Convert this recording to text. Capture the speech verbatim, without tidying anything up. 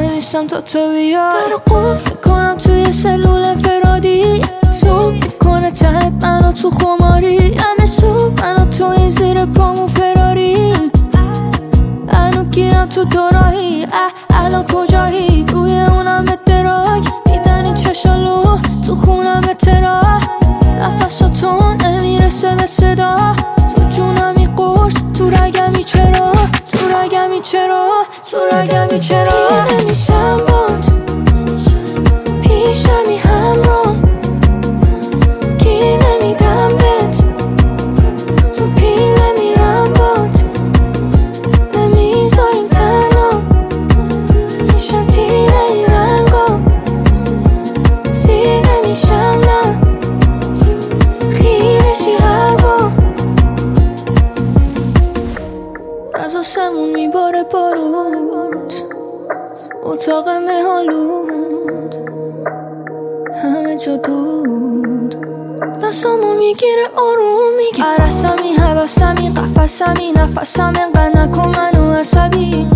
وای میستم تا تو بیا. در قفل کنم توی سلول انفرادی، صبح میکنه تهت منو تو خماری. همه صبح منو تو این زیر پامون فراری. الان گیرم تو دوراهی، اه الان کجایی؟ روی اونم دراک میدن این چشالو تو خونم ترا. نفساتون نمیرسه به صدا، تو جونمی قرص تو رگمی چرا، تو رگمی چرا، تو رگمی چرا. پیر نمیشم بات پیشمی همرام، گیر نمیدم بهت تو پیله میرم بات. نمیذاریم تنها نشان تیره این رنگا، سیر نمیشم نه خیرشی هر با. از آسمون میباره بارود، اتاق مهالود همه جا دود. دستامو میگیره آروم میگه عرصمی حوثمی قفصمی نفسم انقدر نکن منو عصبی.